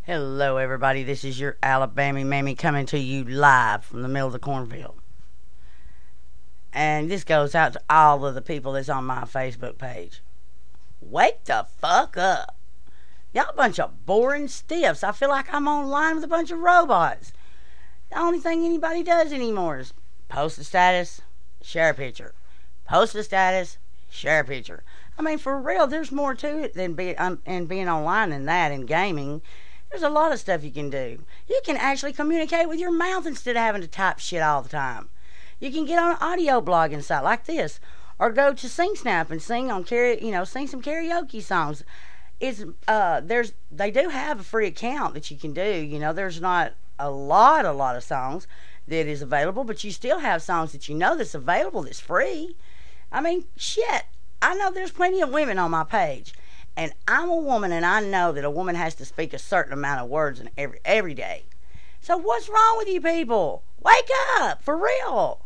Hello, everybody. This is your Alabama Mammy coming to you live from the middle of the cornfield. And this goes out to all of the people that's on my Facebook page. Wake the fuck up. Y'all a bunch of boring stiffs. I feel like I'm online with a bunch of robots. The only thing anybody does anymore is post a status, share a picture. Post a status, share a picture. I mean, for real, there's more to it than being online than that in gaming. There's a lot of stuff you can do. You can actually communicate with your mouth instead of having to type shit all the time. You can get on an audio blogging site like this, or go to SingSnap and sing some karaoke songs. They do have a free account that you can do. There's not a lot of songs that is available, but you still have songs that that's available that's free. I mean, shit. I know there's plenty of women on my page. And I'm a woman, and I know that a woman has to speak a certain amount of words every day. So what's wrong with you people? Wake up, for real.